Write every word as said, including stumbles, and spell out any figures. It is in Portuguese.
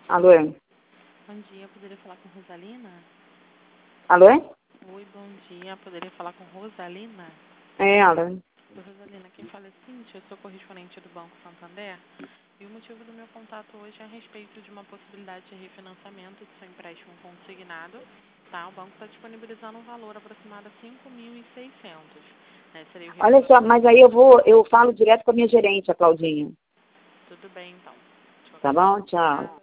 Alô? Bom dia, poderia falar com Rosalina? Alô? Oi, bom dia, poderia falar com Rosalina? É ela. Oi, Rosalina, quem fala é Cíntia, eu sou correspondente do Banco Santander e o motivo do meu contato hoje é a respeito de uma possibilidade de refinanciamento do seu empréstimo consignado. Tá? O banco está disponibilizando um valor aproximado a cinco mil e seiscentos. Né? Seria o Olha só, mas aí eu vou, eu falo direto com a minha gerente, a Claudinha. Tudo bem, então. Tá bom? Tchau.